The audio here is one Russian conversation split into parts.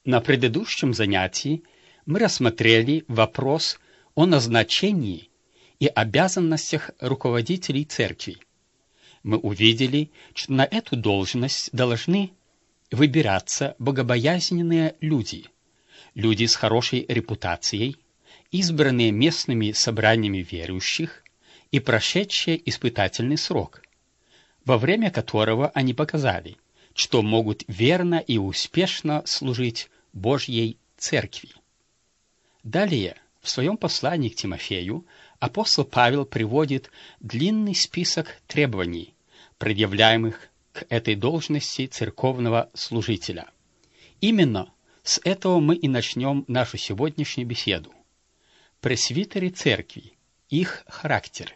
На предыдущем занятии мы рассмотрели вопрос о назначении и обязанностях руководителей церкви. Мы увидели, что на эту должность должны выбираться богобоязненные люди, люди с хорошей репутацией, избранные местными собраниями верующих и прошедшие испытательный срок, во время которого они показали, что могут верно и успешно служить Божьей Церкви. Далее, в своем послании к Тимофею, апостол Павел приводит длинный список требований, предъявляемых к этой должности церковного служителя. Именно с этого мы и начнем нашу сегодняшнюю беседу. Пресвитеры церкви, их характер.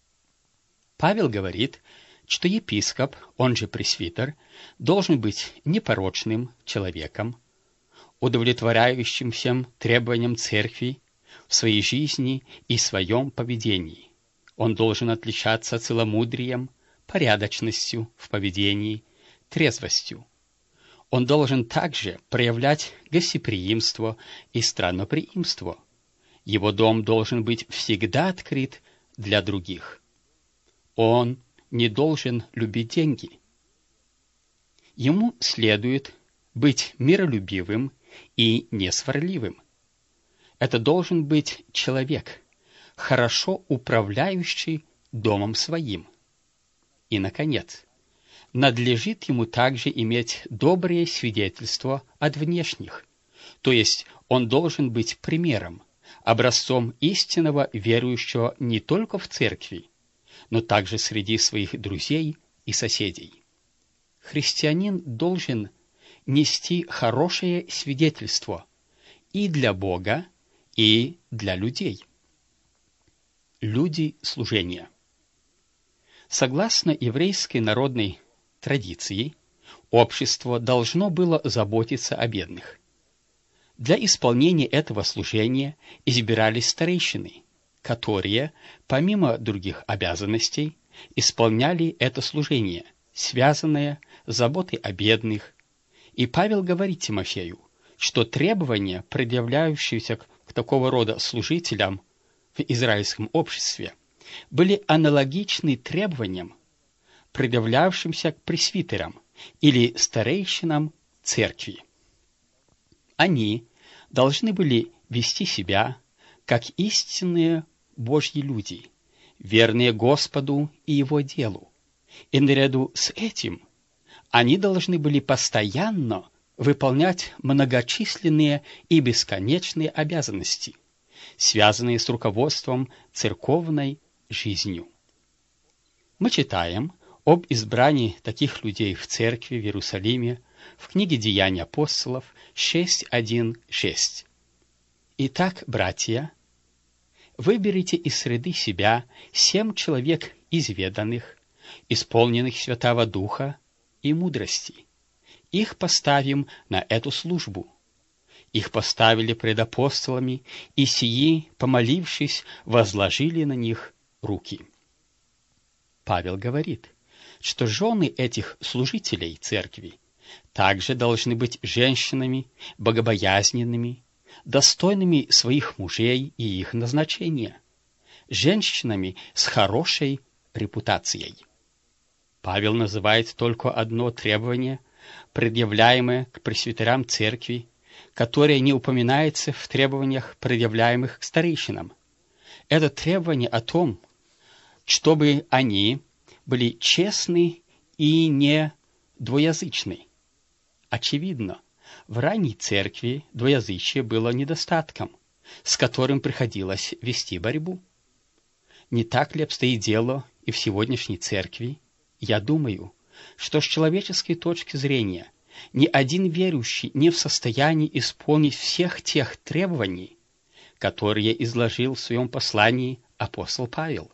Павел говорит, что епископ, он же пресвитер, должен быть непорочным человеком, удовлетворяющим всем требованиям церкви в своей жизни и своем поведении. Он должен отличаться целомудрием, порядочностью в поведении, трезвостью. Он должен также проявлять гостеприимство и странноприимство. Его дом должен быть всегда открыт для других. Он не должен любить деньги. Ему следует быть миролюбивым и несварливым. Это должен быть человек, хорошо управляющий домом своим. И, наконец, надлежит ему также иметь добрые свидетельства от внешних, то есть он должен быть примером, образцом истинного верующего не только в церкви, но также среди своих друзей и соседей. Христианин должен нести хорошее свидетельство и для Бога, и для людей. Люди служения. Согласно еврейской народной традиции, общество должно было заботиться о бедных. Для исполнения этого служения избирались старейшины, которые, помимо других обязанностей, исполняли это служение, связанное с заботой о бедных. И Павел говорит Тимофею, что требования, предъявляющиеся к такого рода служителям в израильском обществе, были аналогичны требованиям, предъявлявшимся к пресвитерам или старейшинам церкви. Они должны были вести себя как истинные Божьи люди, верные Господу и Его делу. И наряду с этим они должны были постоянно выполнять многочисленные и бесконечные обязанности, связанные с руководством церковной жизнью. Мы читаем об избрании таких людей в церкви в Иерусалиме в книге «Деяния апостолов» 6:1-6. «Итак, братья, выберите из среды себя 7 человек изведанных, исполненных Святого Духа и мудрости. Их поставим на эту службу». Их поставили пред апостолами, и сии, помолившись, возложили на них руки. Павел говорит, что жены этих служителей церкви также должны быть женщинами богобоязненными, достойными своих мужей и их назначения, женщинами с хорошей репутацией. Павел называет только одно требование, предъявляемое к пресвитерам церкви, которое не упоминается в требованиях, предъявляемых к старейшинам. Это требование о том, чтобы они были честны и не двуязычны. Очевидно, в ранней церкви двуязычие было недостатком, с которым приходилось вести борьбу. Не так ли обстоит дело и в сегодняшней церкви? Я думаю, что с человеческой точки зрения ни один верующий не в состоянии исполнить всех тех требований, которые изложил в своем послании апостол Павел.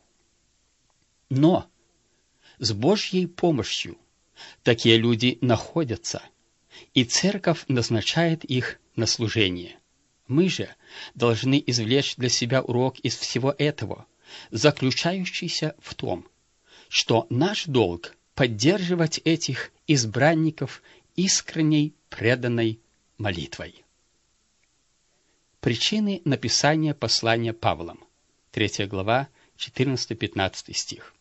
Но с Божьей помощью такие люди находятся, и церковь назначает их на служение. Мы же должны извлечь для себя урок из всего этого, заключающийся в том, что наш долг — поддерживать этих избранников искренней, преданной молитвой. Причины написания послания Павлом. 3 глава, 14-15 стих.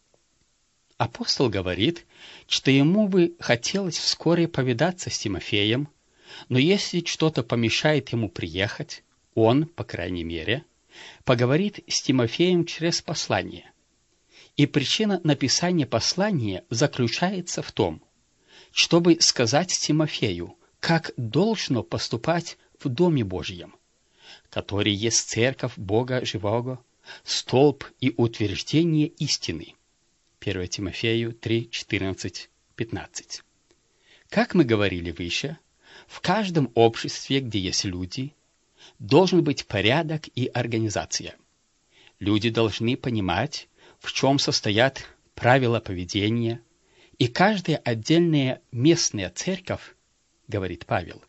Апостол говорит, что ему бы хотелось вскоре повидаться с Тимофеем, но если что-то помешает ему приехать, он, по крайней мере, поговорит с Тимофеем через послание. И причина написания послания заключается в том, чтобы сказать Тимофею, как должно поступать в Доме Божьем, который есть церковь Бога живого, столб и утверждение истины. 1 Тимофею 3, 14, 15. Как мы говорили выше, в каждом обществе, где есть люди, должен быть порядок и организация. Люди должны понимать, в чем состоят правила поведения, и каждая отдельная местная церковь, говорит Павел,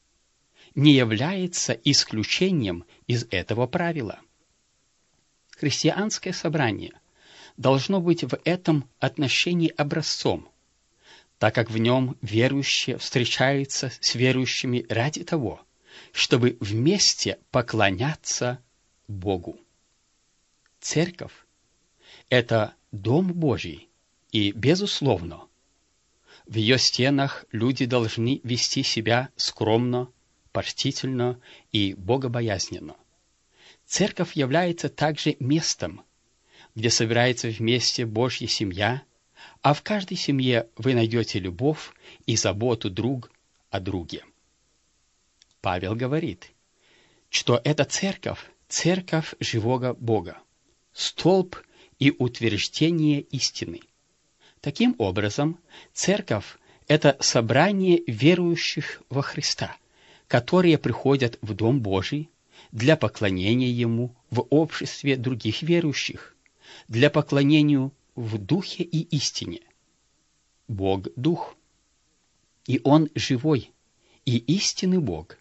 не является исключением из этого правила. Христианское собрание должно быть в этом отношении образцом, так как в нем верующие встречаются с верующими ради того, чтобы вместе поклоняться Богу. Церковь – это Дом Божий, и, безусловно, в ее стенах люди должны вести себя скромно, почтительно и богобоязненно. Церковь является также местом, где собирается вместе Божья семья, а в каждой семье вы найдете любовь и заботу друг о друге. Павел говорит, что эта церковь – церковь живого Бога, столб и утверждение истины. Таким образом, церковь – это собрание верующих во Христа, которые приходят в Дом Божий для поклонения Ему в обществе других верующих, для поклонения в Духе и истине. Бог – Дух, и Он живой, и истинный Бог.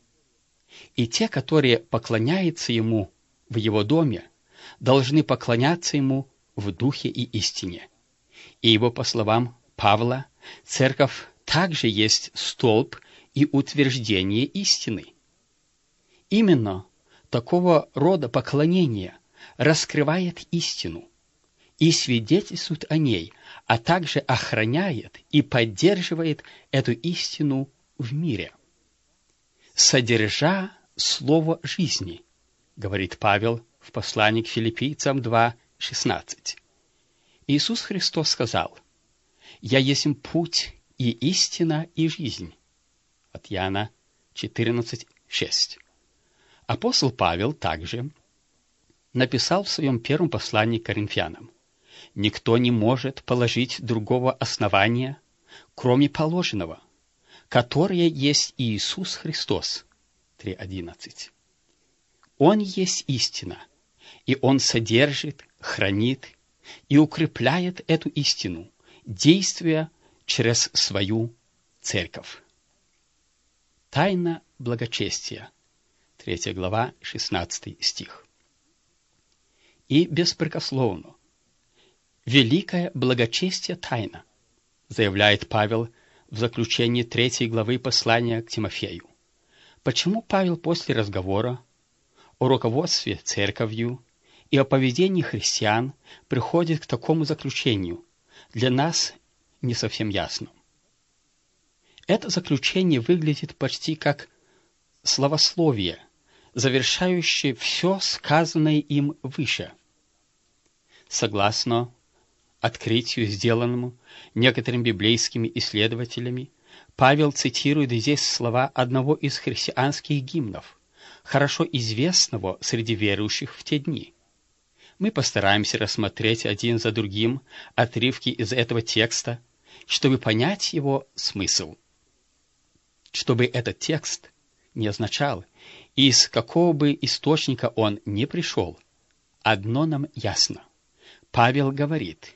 И те, которые поклоняются Ему в Его доме, должны поклоняться Ему в Духе и истине. Ибо, по словам Павла, церковь также есть столб и утверждение истины. Именно такого рода поклонение раскрывает истину и свидетельствует о ней, а также охраняет и поддерживает эту истину в мире. «Содержа слово жизни», говорит Павел в послании к Филиппийцам 2:16. Иисус Христос сказал: «Я есмь путь и истина и жизнь». От Иоанна 14:6. Апостол Павел также написал в своем первом послании к Коринфянам: «Никто не может положить другого основания, кроме положенного, которое есть Иисус Христос». 3:11. Он есть истина, и Он содержит, хранит и укрепляет эту истину, действуя через свою церковь. Тайна благочестия. 3 глава, 16 стих. И беспрекословно: «Великое благочестие тайна», заявляет Павел в заключении 3 главы послания к Тимофею. Почему Павел после разговора о руководстве церковью и о поведении христиан приходит к такому заключению, для нас не совсем ясно. Это заключение выглядит почти как словословие, завершающее все сказанное им выше. Согласно открытию, сделанному некоторыми библейскими исследователями, Павел цитирует здесь слова одного из христианских гимнов, хорошо известного среди верующих в те дни. Мы постараемся рассмотреть один за другим отрывки из этого текста, чтобы понять его смысл. Чтобы этот текст не означал, из какого бы источника он ни пришел, одно нам ясно. Павел говорит,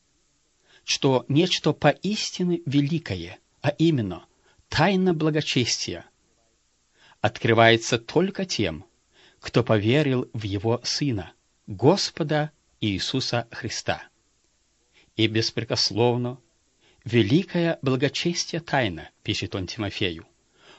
что нечто поистине великое, а именно тайна благочестия, открывается только тем, кто поверил в Его Сына, Господа Иисуса Христа. И беспрекословно великое благочестие тайна, пишет он Тимофею,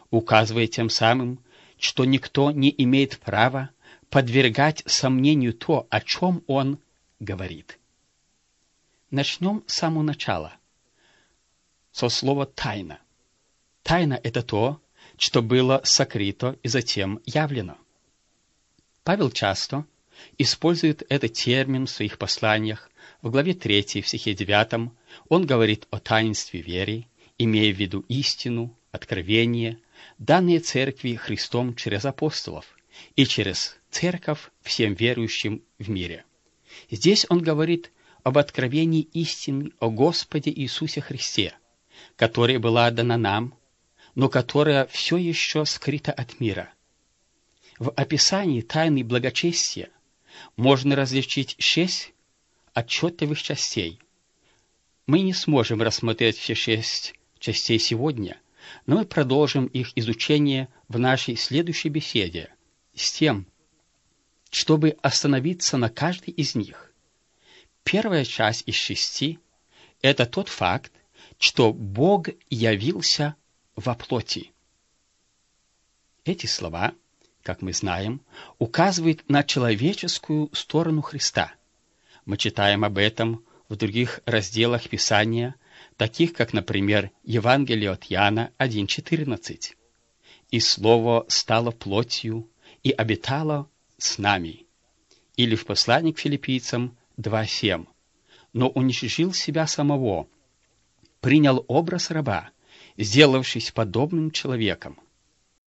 указывая тем самым, что никто не имеет права подвергать сомнению то, о чем он говорит. Начнем с самого начала, со слова «тайна». Тайна — это то, что было сокрыто и затем явлено. Павел часто использует этот термин в своих посланиях. В главе 3, в стихе 9, он говорит о таинстве веры, имея в виду истину, откровение, данные Церкви Христом через апостолов и через Церковь всем верующим в мире. Здесь он говорит об откровении истины о Господе Иисусе Христе, которая была дана нам, но которая все еще скрыта от мира. В описании тайны благочестия можно различить 6 отчетливых частей. Мы не сможем рассмотреть все 6 частей сегодня, но мы продолжим их изучение в нашей следующей беседе с тем, чтобы остановиться на каждой из них. Первая часть из 6 — это тот факт, что Бог явился во плоти. Эти слова, как мы знаем, указывают на человеческую сторону Христа. Мы читаем об этом в других разделах Писания, таких как, например, Евангелие от Иоанна 1:14. «И Слово стало плотью и обитало с нами». Или в послании к Филиппийцам 2:7. «Но уничижил себя самого, принял образ раба, сделавшись подобным человеком,